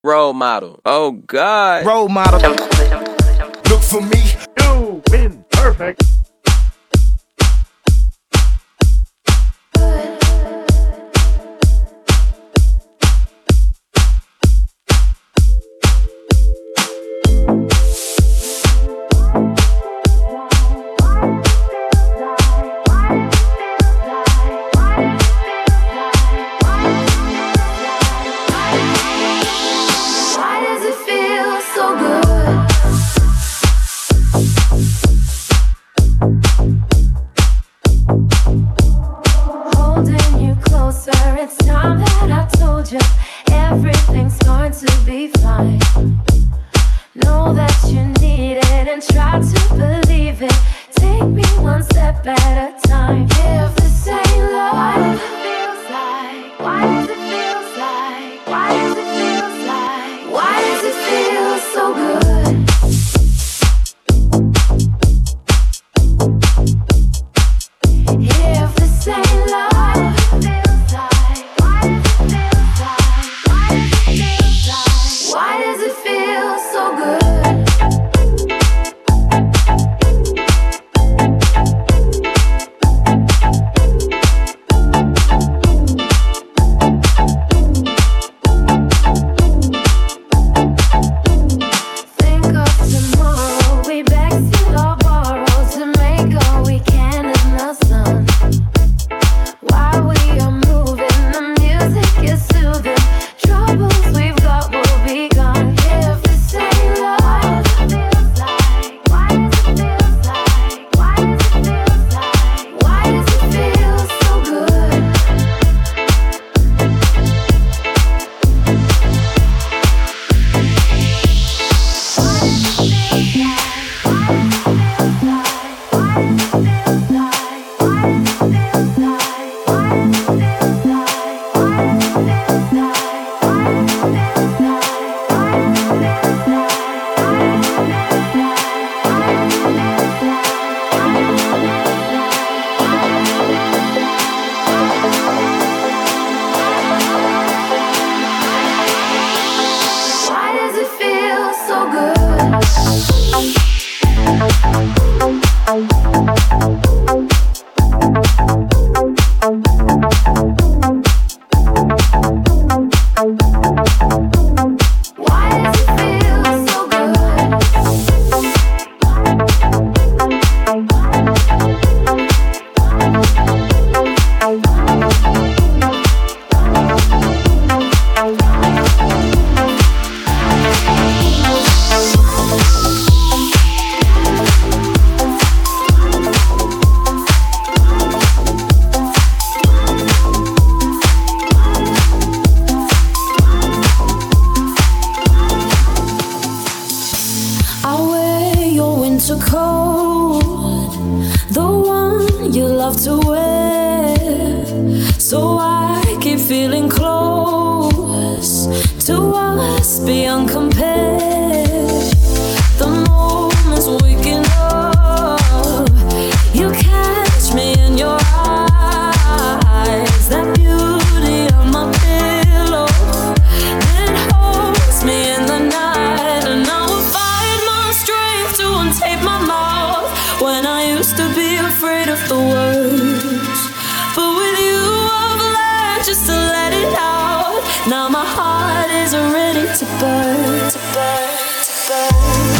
Role model. Oh, God. Role model. Look for me. You win. Perfect. It's time that I told you everything's going to be fine. Know that you need it and try to believe it. Take me one step at a time. If this ain't love, why does it feel like? Why does it feel like? Why does it feel so good? If this ain't love, why does it feel so good? Think of tomorrow, we backseat or borrow to make all we can in the sun. While we are moving, the music is soothing. Troubles we've got will be gone. If this ain't love, why does it feel like? Why does it feel like? Why does it feel so good? Why does it feel so good? Why does it feel so I wear your winter coat, the one you love to wear, so I keep feeling close to us beyond compare. The moment's waking up, you catch me in your eyes. That beauty on my pillow, it holds me in the night, and I will find my strength to untape my mouth when I used to be afraid of the words. But with you I've learned just to let it out. Now my heart is ready to burn, to burn, to burn.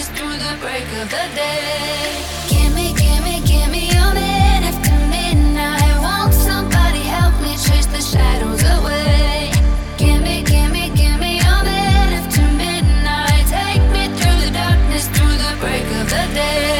darkness through the break of the day. Gimme, gimme, gimme a minute after midnight. Won't somebody help me chase the shadows away? Gimme, gimme, gimme a minute after midnight. Take me through the darkness through the break of the day.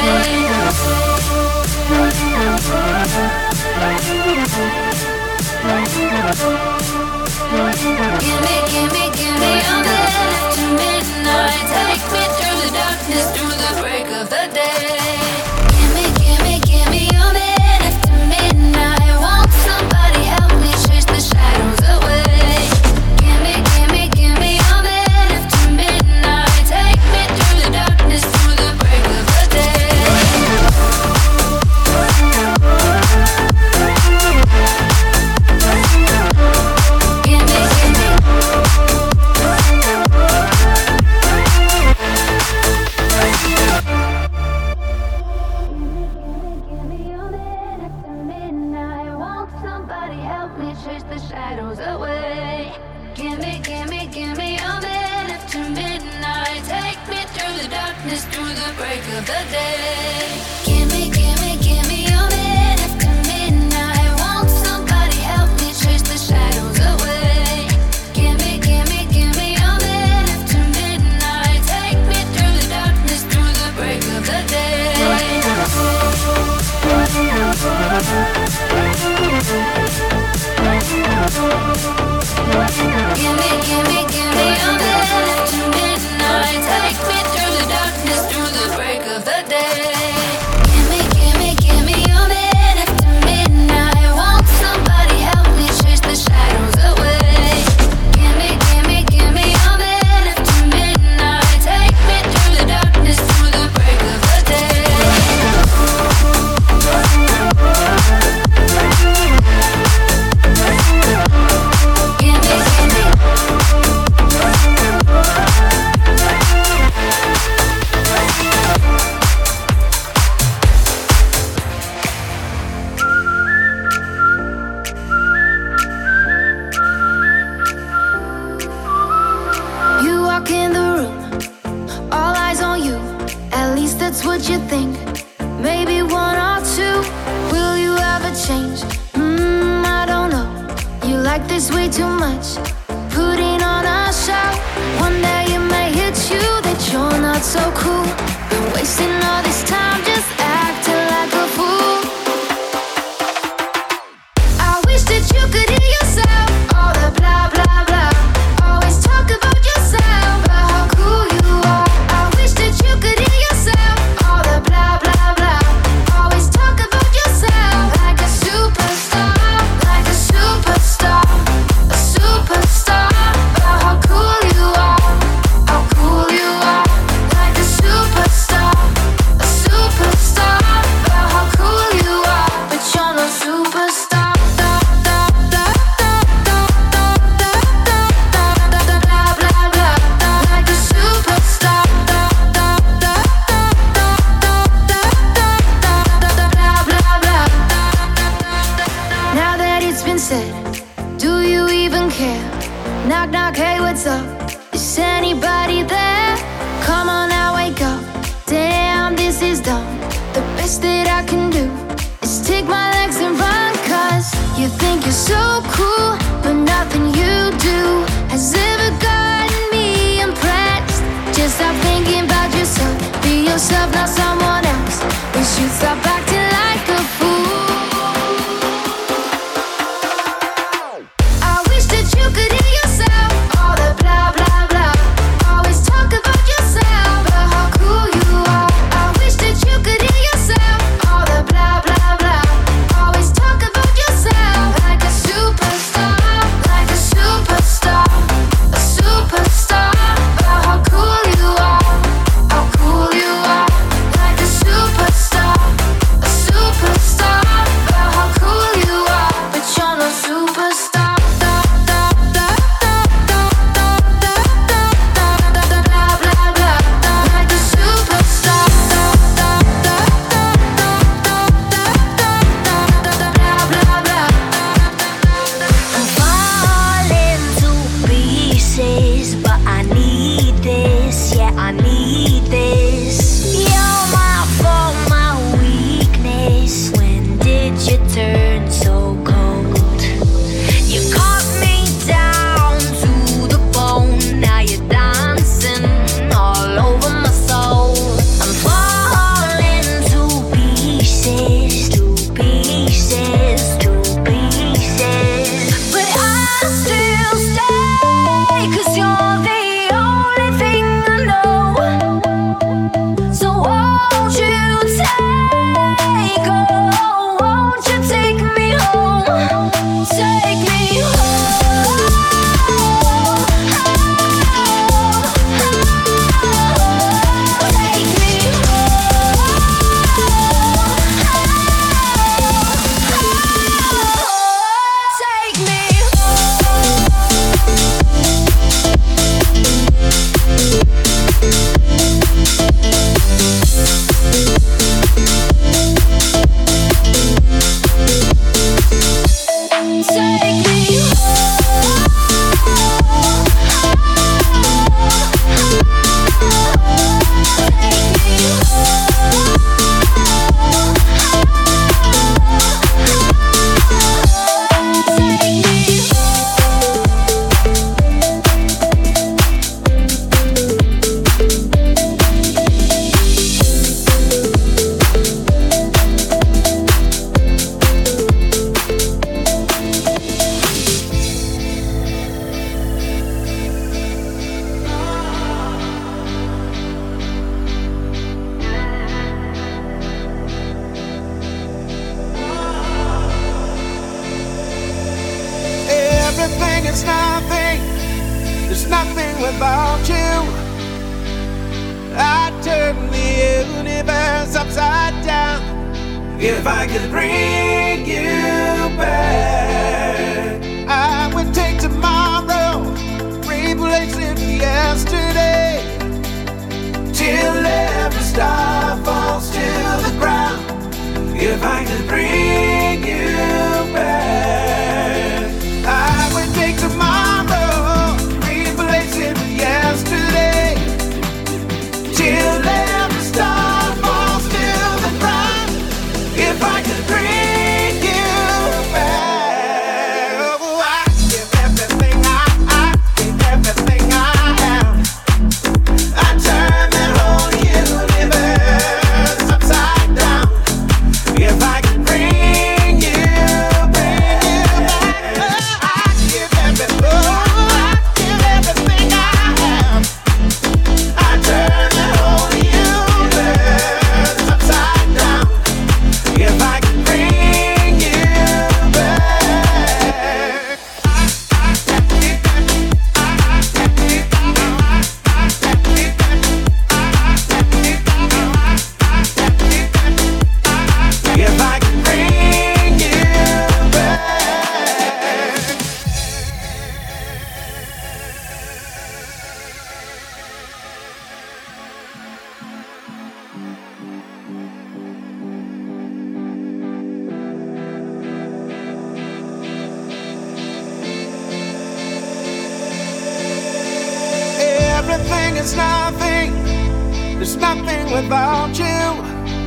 Gimme, gimme, gimme a minute after midnight. Take me through the darkness through the break of the day. Gimme, gimme, gimme a minute after midnight. Won't somebody help me chase the shadows away? Gimme, gimme, gimme a minute after midnight. Take me through the darkness through the break of the day. Chase the shadows away. Gimme, gimme, gimme a minute after midnight. Take me through the darkness through the break of the day. Gimme, gimme, gimme a minute after midnight. Won't somebody help me chase the shadows away? Gimme, gimme, gimme a minute after midnight. Take me through the darkness through the break of the day. Gimme, gimme, gimme a minute after midnight. Take me through the darkness through the break of the day. Gimme, gimme, gimme a minute after midnight. Won't somebody help me chase the shadows away? Gimme, gimme, gimme a minute after midnight. Take me through the darkness through the break of the day. You walk in the room, all eyes on you. At least that's what you think. Maybe one or two. Will you ever change? I don't know. You like this way too much. Putting on a show. One day it may hit you that you're not so cool. Been wasting all this time just acting like a fool. I wish that you could hear yourself. All the blah blah blah. Always talk about yourself, but how cool you are. I wish that you could hear yourself. All the blah blah blah. Always talk about yourself like a superstar, like a superstar, a superstar. But how cool you are, how cool you are, like a superstar, a superstar. But how cool you are, but you're no superstar. Now that it's been said, do you even care? Knock, knock, hey, what's up? Is anybody there? Come on now, wake up. Damn, this is dumb. The best that I can do is take my legs and run. Cause you think you're so cool, but nothing you do has ever gotten me impressed. Just stop thinking about yourself. Be yourself, not someone else. We should stop acting like a fool. I wish that you could hear yourself. All the blah blah blah. Always talk about yourself, but how cool you are. I wish that you could hear yourself. All the blah blah blah. Always talk about yourself like a superstar, like a superstar, a superstar. But how cool you are, how cool you are. There's nothing without you. I'd turn the universe upside down if I could bring you back. I would take tomorrow, replace it with yesterday, till every star falls to the ground. If I could bring you back, I would take tomorrow, replace it with yesterday, till every star falls to the ground. If I could bring you back, oh, I'd give everything I give everything I am. I'd turn the whole universe upside down if I could bring you back. I'd give everything I have. I'd turn the whole universe upside down if I could bring you back. If I could bring you back. Everything is nothing. There's nothing without you.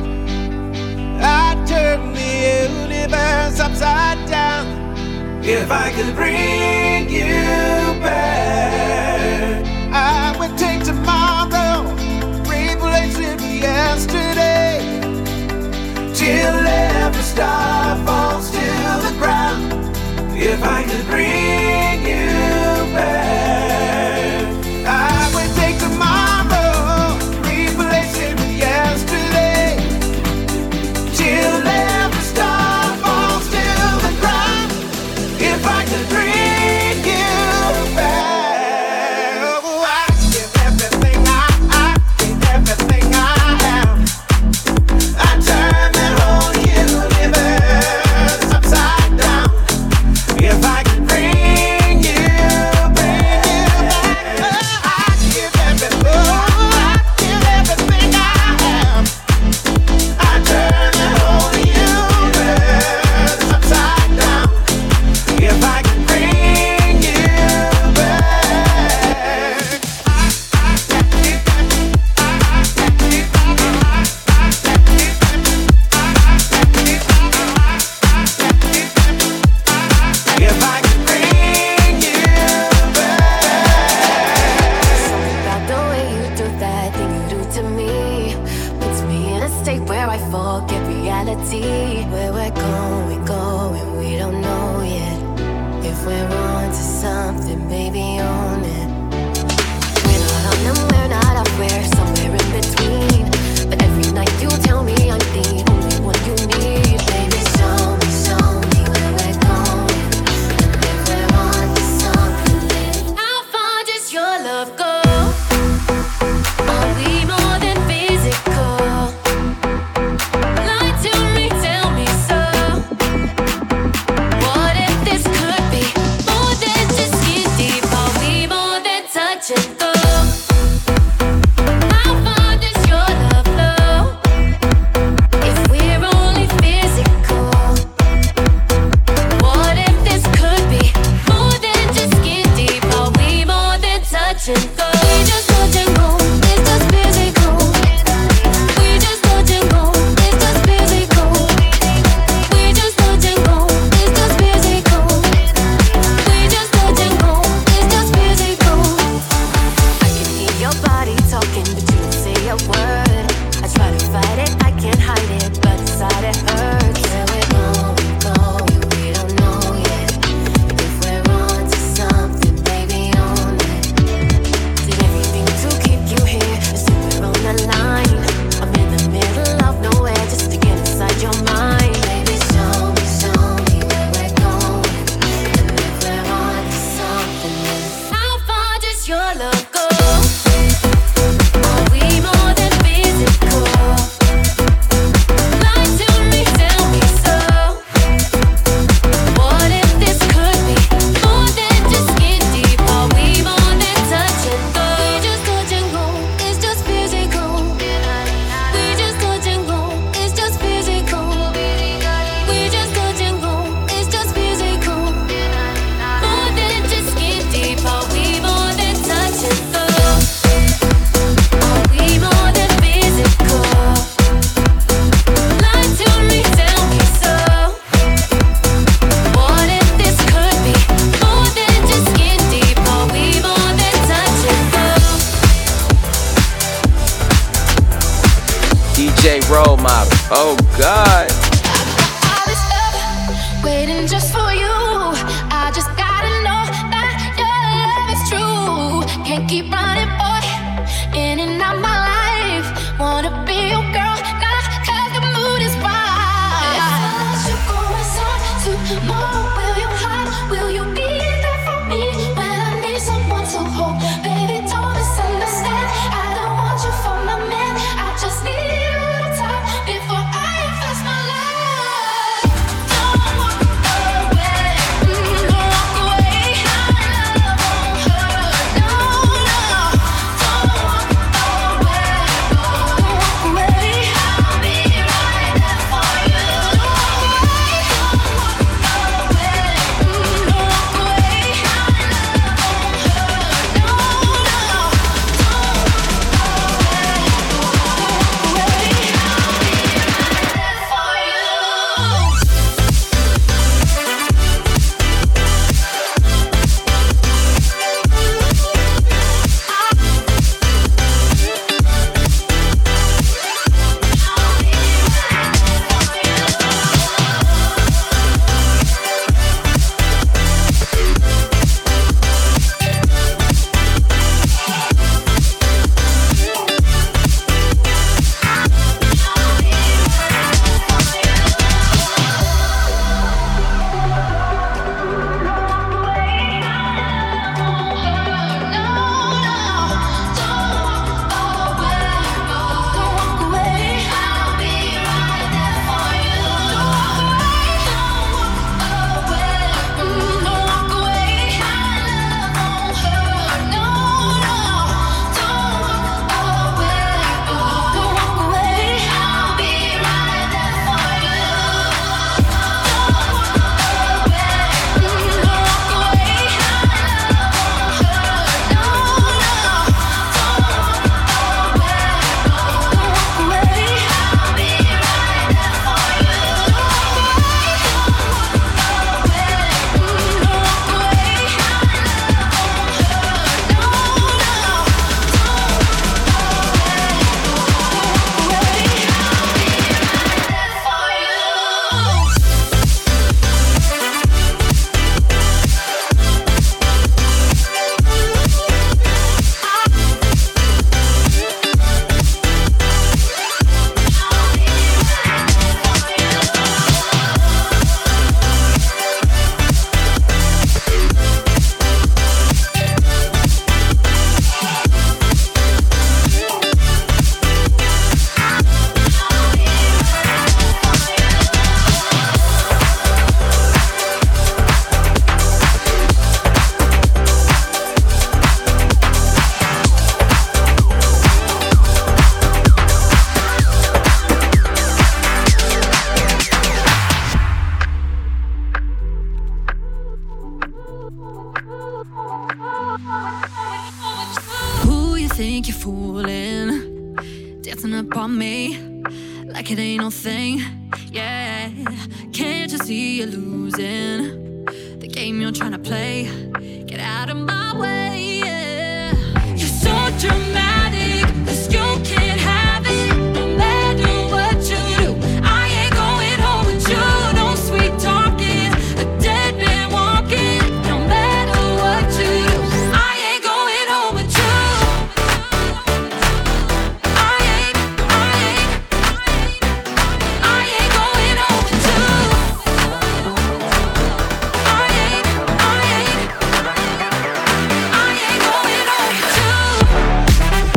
I'd turn the universe upside down if I could bring you back. I would take tomorrow, replace it with yesterday, till every star falls to the ground. If I could bring you back, I would take tomorrow, replace it with yesterday, till every star falls to the ground. If I could bring you back, oh, I'd give everything I give everything I am. I'd turn the whole universe upside down if I could bring you back. I'd give everything I have. I'd turn the whole universe upside down if I could bring you back. If I could bring you back. About the way you do that thing you do to me puts me in a state where I forget reality. Where we're going, we don't know yet. If we're on to something, baby, own it. We're not on and we're not up, we're somewhere in between. But every night you tell me I'm the only one you need. Baby, show me where we're going. And if we're on to something, then how far does your love go? Are we more than physical? Lie to me, tell me so. What if this could be more than just skin deep? Are we more than touch and go? How far does your love DJ role model. Oh God. All this love, waiting just for you. I just gotta know that your love is true. Can't keep running, boy, in and out my life. Wanna be your girl now, 'cause the mood is right. If I let you go inside tomorrow, will you hide? Will you be there for me when I need someone to hold? Baby, don't misunderstand. I don't want you for my man. I just need a little time before I invest my life. Don't walk away, don't walk away. My love won't hurt, no, no. Don't walk away, don't walk away. I'll be right there for you. Don't walk away, don't walk away. My love won't hurt, no, no. Don't walk away, don't walk away. I'll be right there for you. Who you think you're fooling? Dancing up on me like it ain't no thing. Yeah, can't you see you're losing the game you're trying to play? Get out of my way. Yeah. You're so dramatic, 'cause you can't have it. No matter what you do, I ain't going home with you. No sweet talking, a dead man walking. No matter what you do, I ain't going home with you. I ain't going home with you. I ain't going home with you.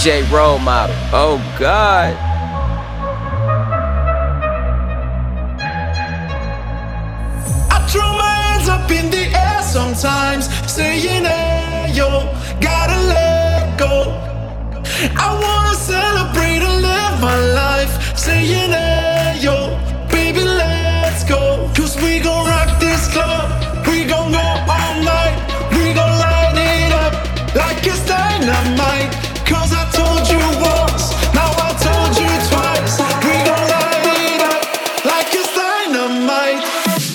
DJ role model. Oh God. I throw my hands up in the air sometimes, saying, hey, yo, gotta let go. I wanna celebrate and live my life, saying, hey, yo, baby, let's go. 'Cause we gon' rock this club, we gon' go all night, we gon' light it up like it's dynamite. 'Cause I told you once, now I told you twice, we gon' light it up like it's dynamite.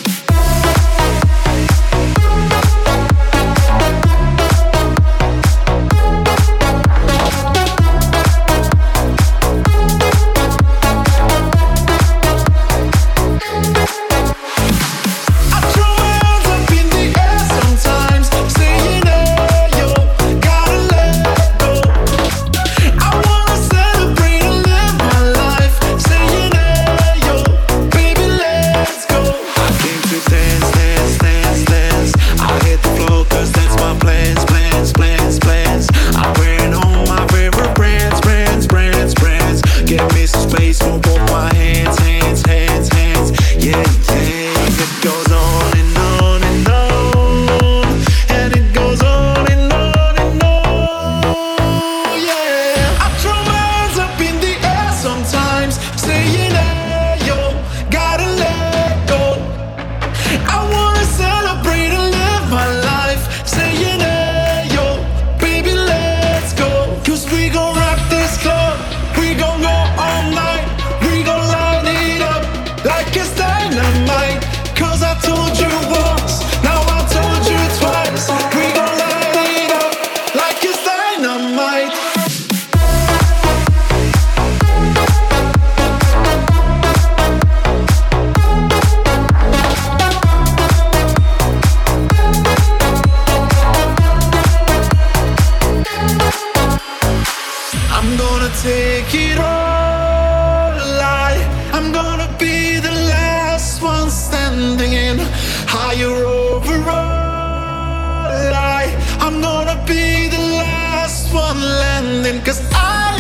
Take it all, I'm gonna be the last one standing in higher overall. I'm gonna be the last one landing. 'Cause I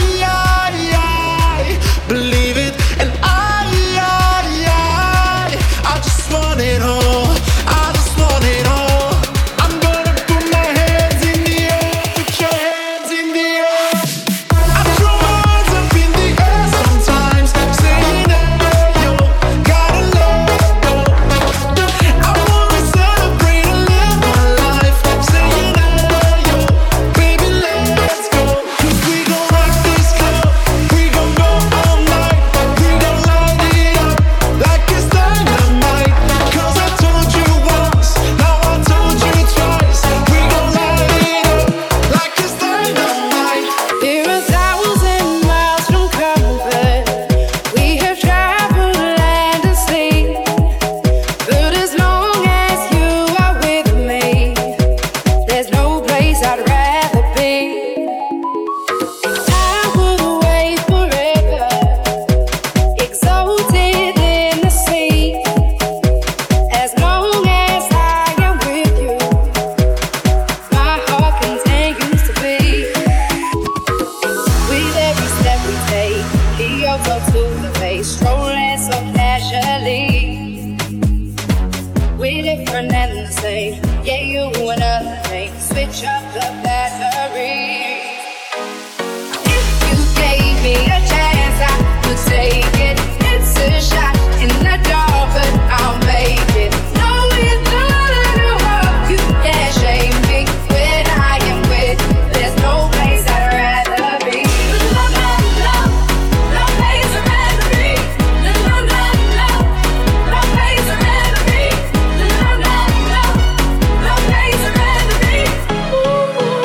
believe it, and I just want it all. I just want it all. I'm gonna put my hands in the air, put your hands in the air. Ooh.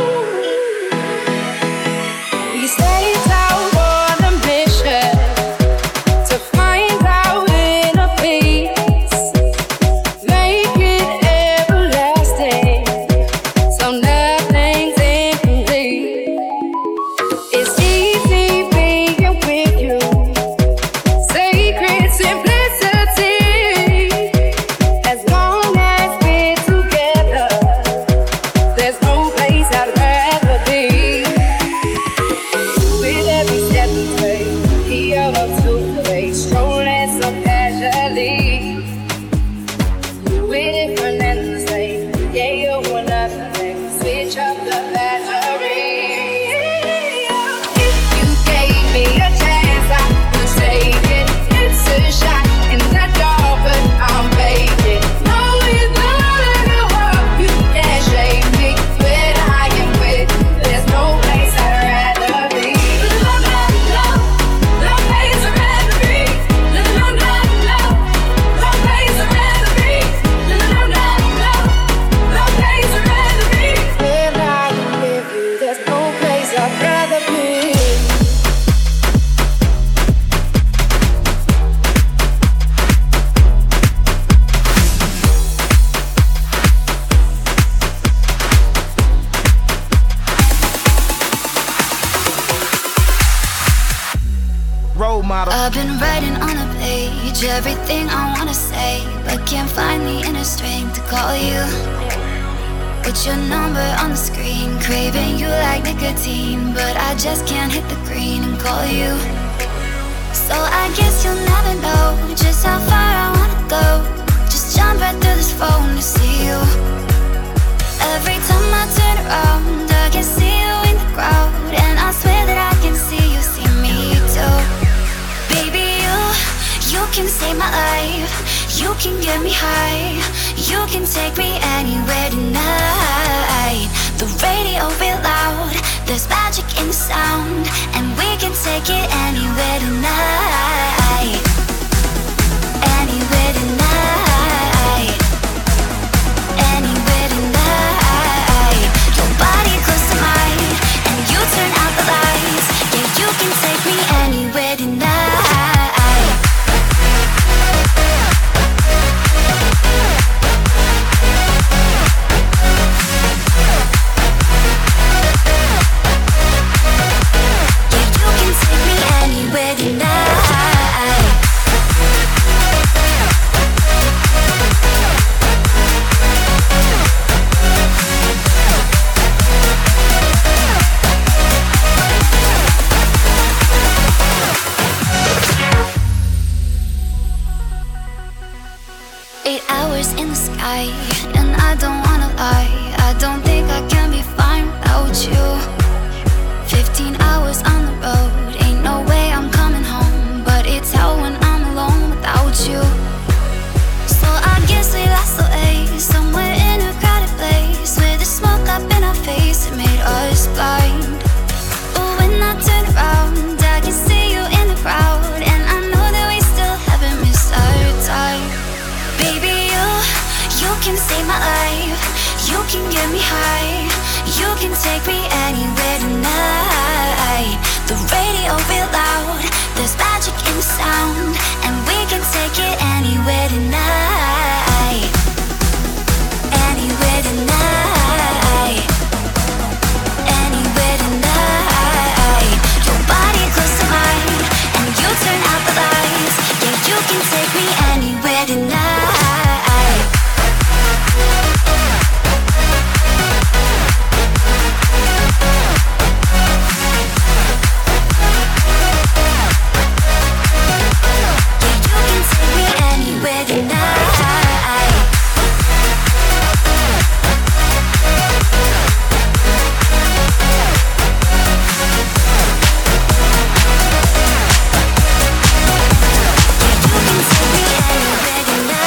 everything I wanna say, but can't find the inner strength to call you. Put your number on the screen, craving you like nicotine, but I just can't hit the green and call you. So I guess you'll never know just how far I wanna go. Just jump right through this phone to see you. Every time I turn around, I can see you in the crowd, and I swear that I can see you see me too. Baby, you can save my life. You can get me high. You can take me anywhere tonight. The radio real loud. There's magic in the sound, and we can take it anywhere tonight. Anywhere tonight. Anywhere tonight. Your body close to mine, and you turn out the lights. Yeah, you can take me anywhere tonight. 8 hours in the sky, and I don't wanna lie, I don't think I can be fine without you. 15 hours on the road, ain't no way I'm coming home, but it's hell when I'm alone without you. So I guess we lost the way, somewhere in a crowded place, with the smoke up in our face, it made us blind. But when I turn around, I can see you in the crowd, and I know that we still haven't missed our time. Baby, you can save my life. You can get me high. You can take me anywhere tonight. The radio real loud. There's magic in the sound, and we can take it anywhere tonight. Anywhere tonight. Anywhere tonight. Your body close to mine, and you turn out the lights. Yeah, you can take me anywhere tonight. Anywhere tonight.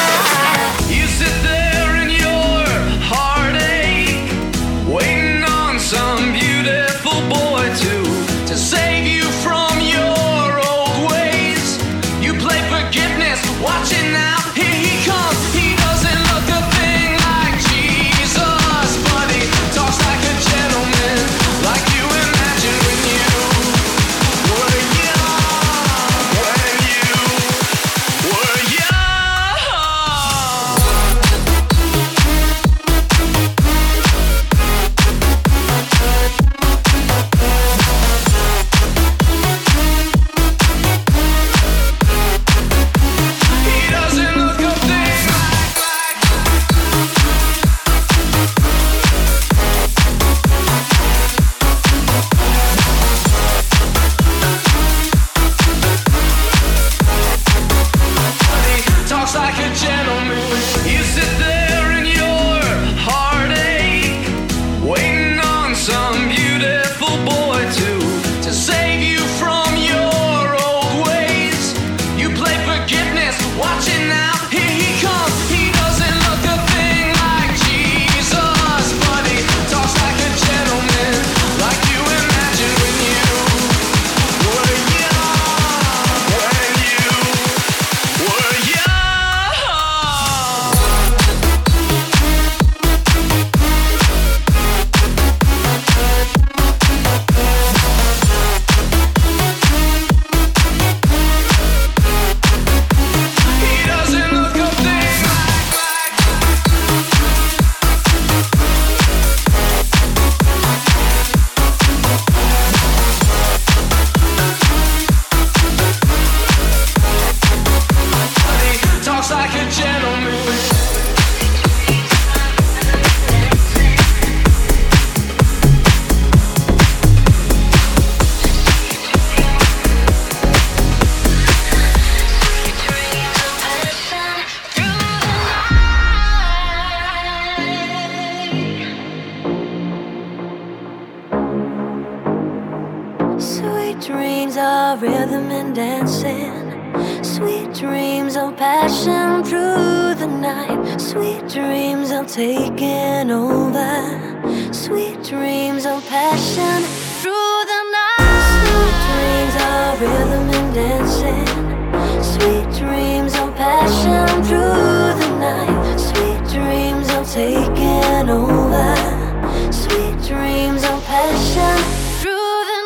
of rhythm and dancing. Sweet dreams of passion through the night. Sweet dreams of taking over. Sweet dreams of passion through the night. Sweet dreams of rhythm and dancing. Sweet dreams of passion through the night. Sweet dreams of taking over. Sweet dreams of passion through the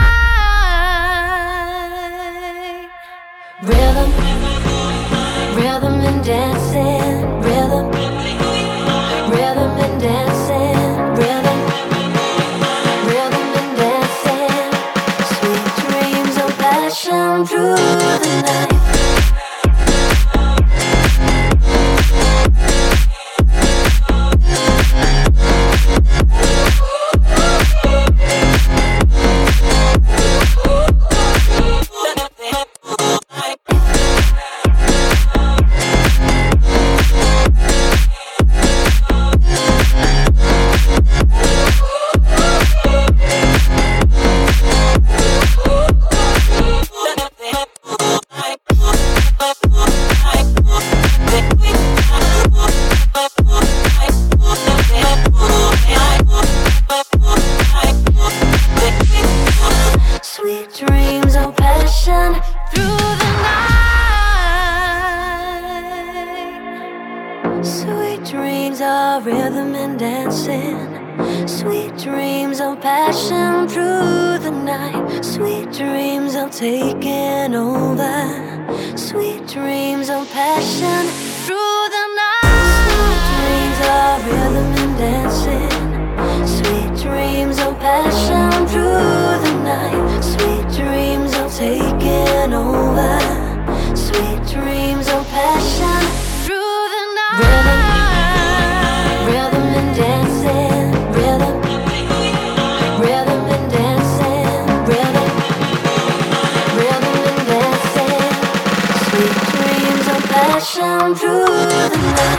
night. Rhythm, rhythm and dancing. Rhythm, rhythm and dancing. Rhythm, rhythm and dancing. Sweet dreams of passion through the night. Taking over. Sweet dreams of passion through the night. Sweet dreams of rhythm and dancing. Sweet dreams of passion through the night. Sweet dreams of taking over. Sweet dreams of passion through the night. Rhythm, rhythm and dancing. Rhythm, rhythm and dancing. Rhythm, rhythm and dancing. Sweet dreams of passion through the night.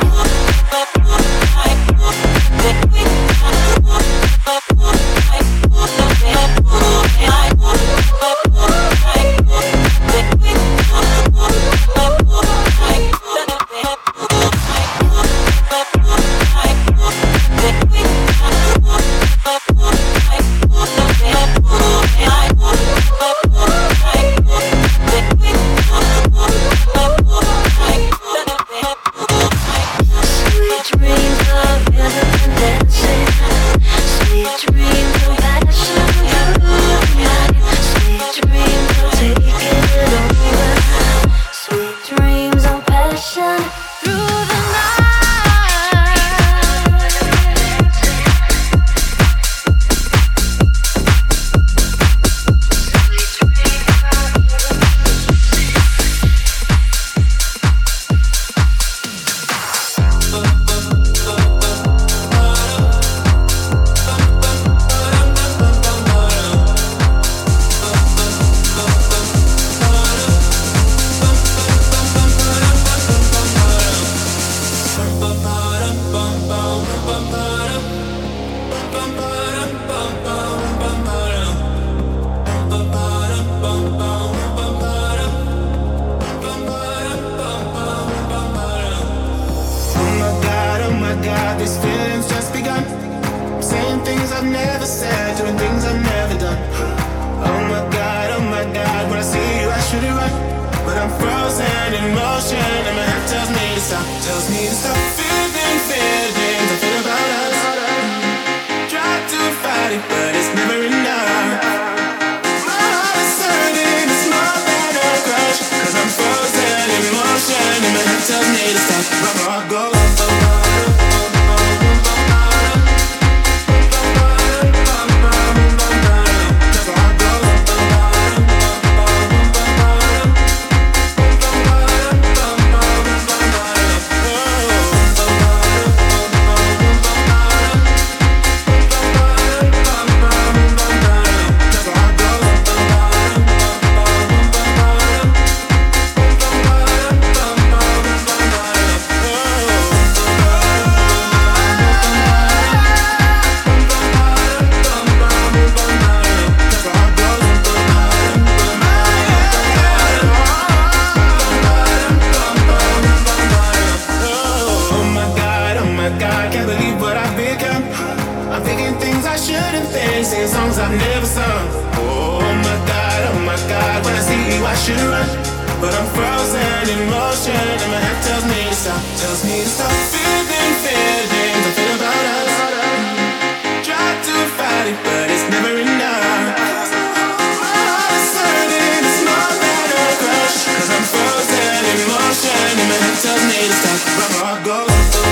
in motion, and my head tells me to stop. Tells me to stop feeling feelings I feel about us. Try to fight it, but it's never enough. My heart is hurting, it's more than a crush. 'Cause I'm frozen in motion, and my head tells me to stop. But my heart goes.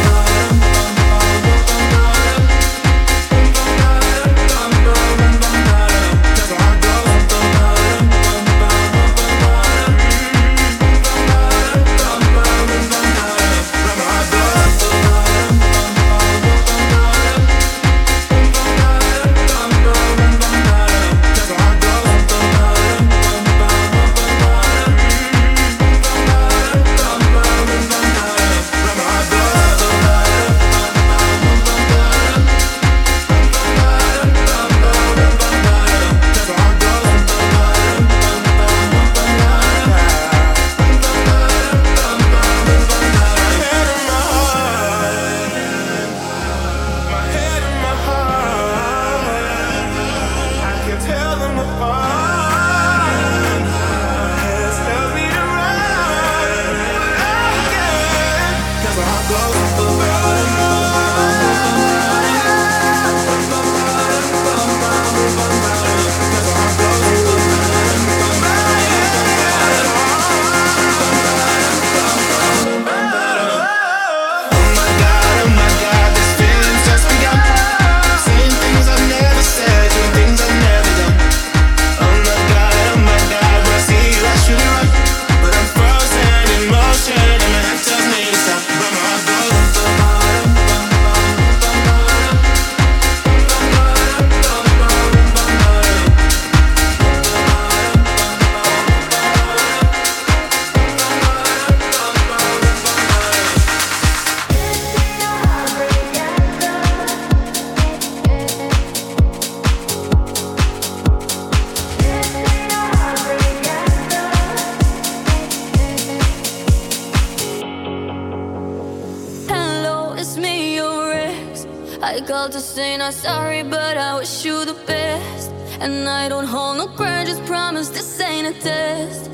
I called to say not sorry, but I wish you the best. And I don't hold no grudges, promise this ain't a test.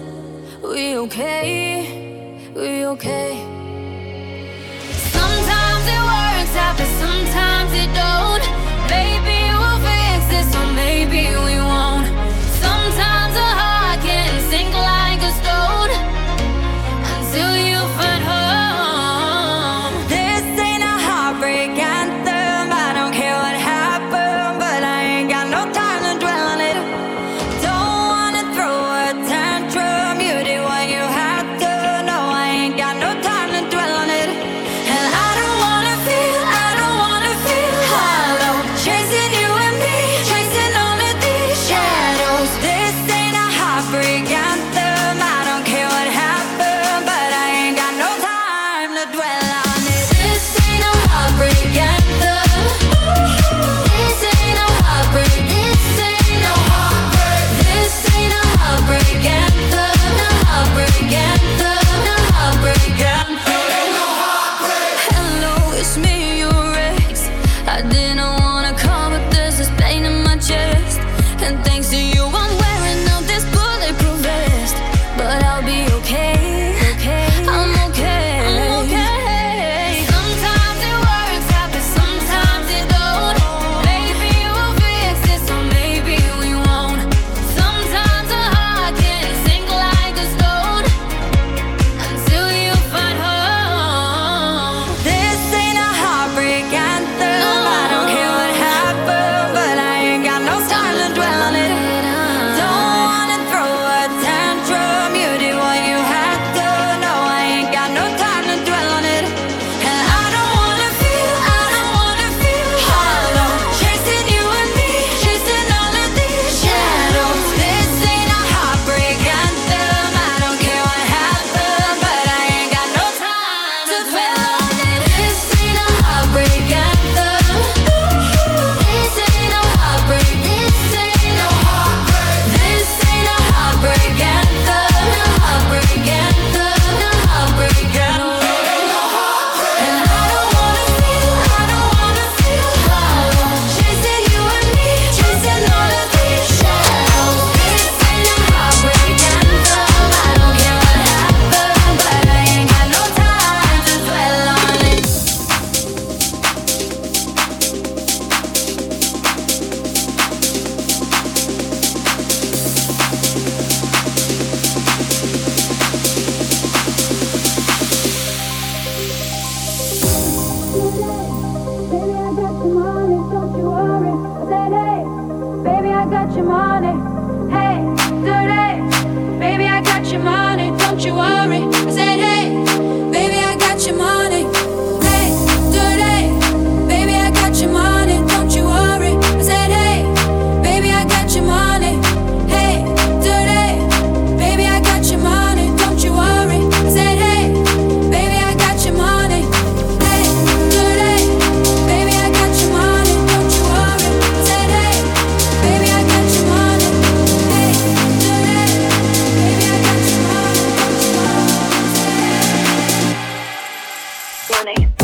We okay, we okay. Sometimes it works out, but sometimes it don't. Maybe we'll fix this, or maybe we won't. Sometimes a heart can sink like a stone until you find home. This ain't a heartbreak anthem. I don't care what happened, but I ain't got no time to dwell on it. Don't wanna throw a tantrum. You did what you had to. No, I ain't got no time to dwell on it. And I don't wanna feel hollow. Chasing you and me, chasing only these got your money. Hey, dirty, baby, I got your money. Don't you worry. I said, hey, baby, I got your money. Hey, dirty, baby, I got your money. Don't you worry. I said, hey, baby, I got your money. Hey, dirty, baby, I got your money. Don't you worry. I said, hey, baby, I got your money. Hey, dirty, baby, I got your money. Don't you worry. I said, hey, baby, I got your money. Hey, dirty, baby, I got your money. Don't you worry. Money.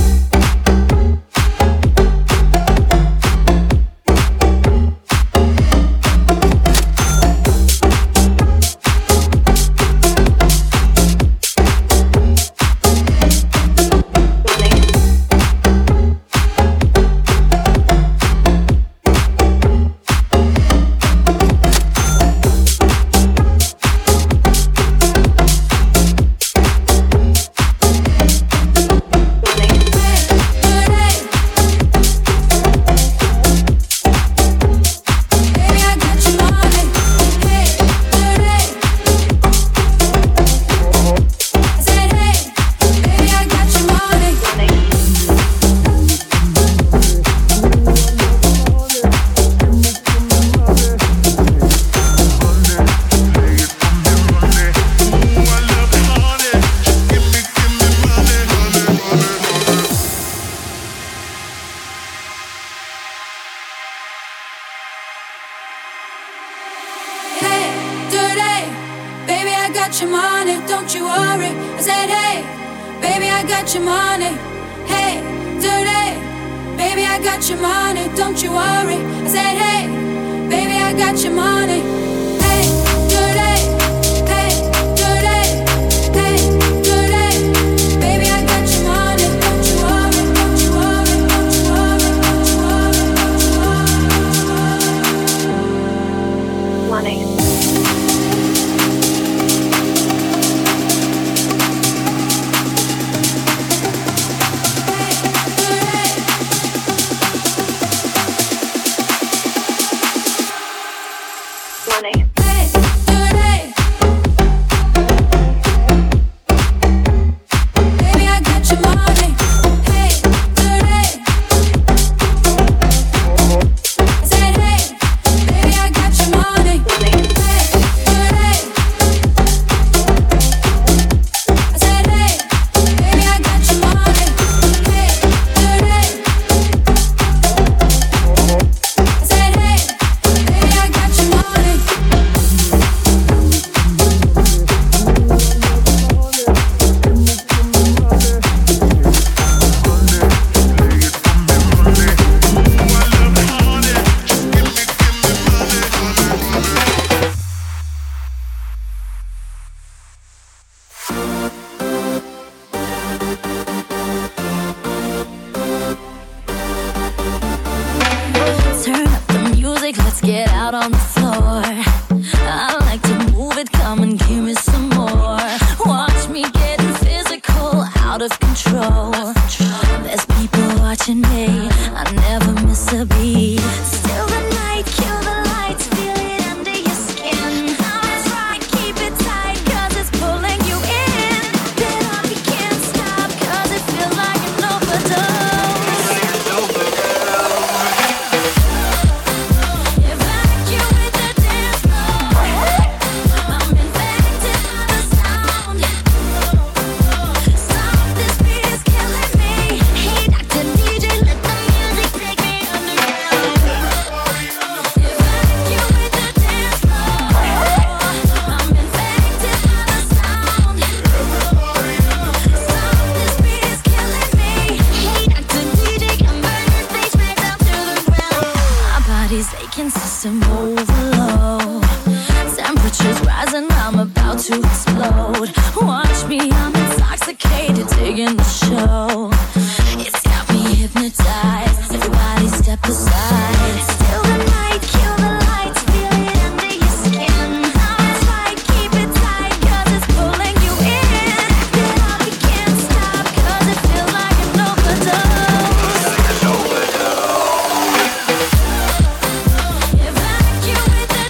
If I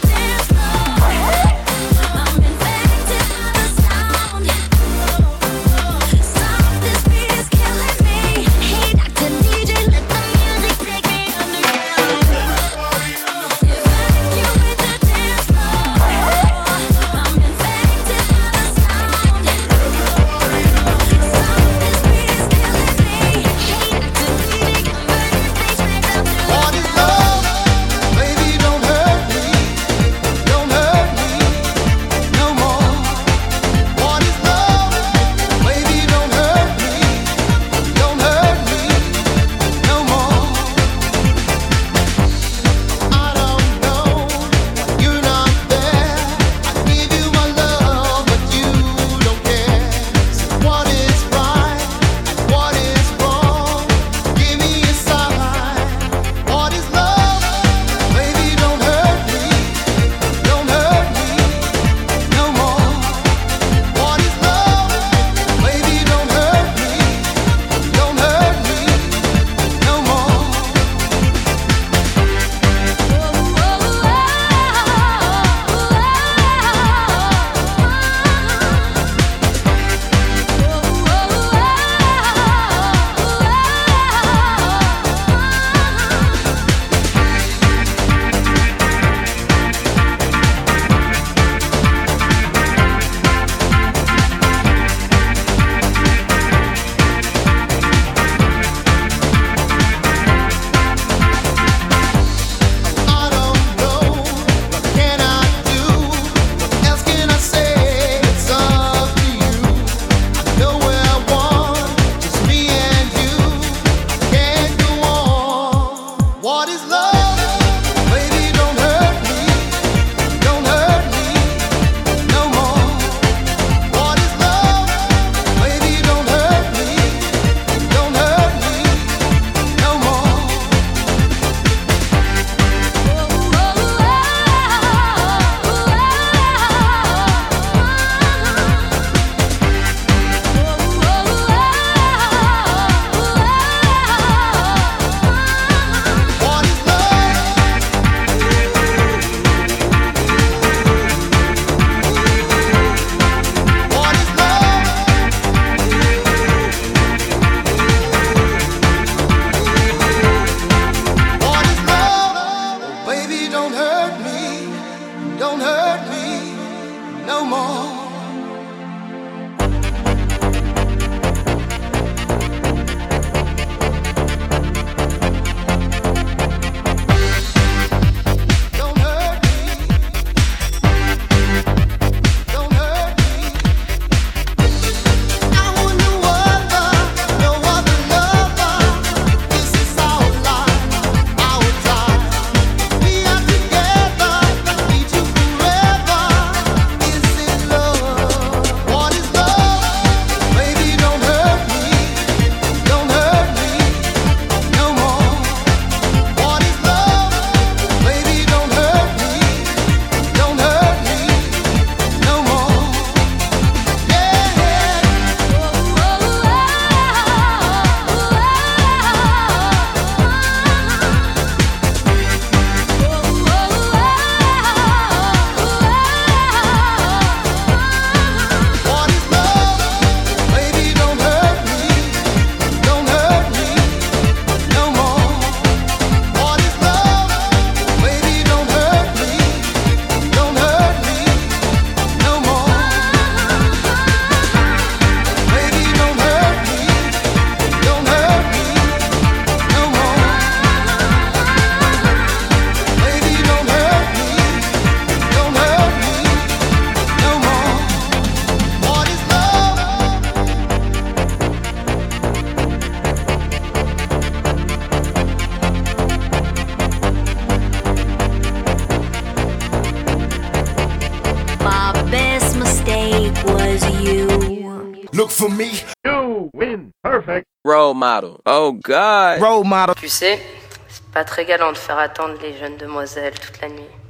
choose you. Look for me. You win perfect. Role model. Oh God. Role model. Tu sais, c'est pas très galant de faire attendre les jeunes demoiselles toute la nuit.